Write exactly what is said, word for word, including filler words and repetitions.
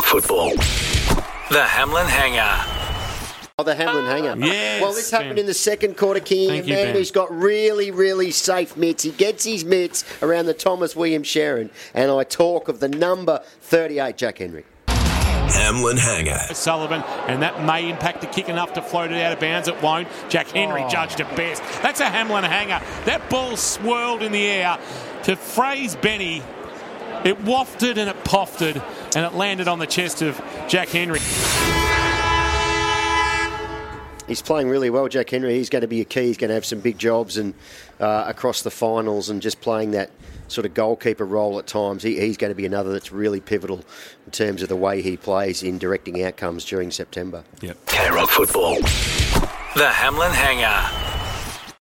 Football. The Hamlin Hanger. Oh, the Hamlin Hanger. Yes, well, this happened Ben. in the second quarter, King. Thank A you, man Ben. who's got really, really safe mitts. He gets his mitts around the Thomas Williams Sharon, and I talk of the number thirty-eight, Jack Henry. Hamlin Hanger. Sullivan, and that may impact the kick enough to float it out of bounds. It won't. Jack Henry Oh. judged it best. That's a Hamlin Hanger. That ball swirled in the air to phrase Benny. It wafted and it pofted, and it landed on the chest of Jack Henry. He's playing really well, Jack Henry. He's going to be a key. He's going to have some big jobs and uh, across the finals, and just playing that sort of goalkeeper role at times. He, he's going to be another that's really pivotal in terms of the way he plays in directing outcomes during September. Yep. K-Rock Football. The Hamlin Hanger.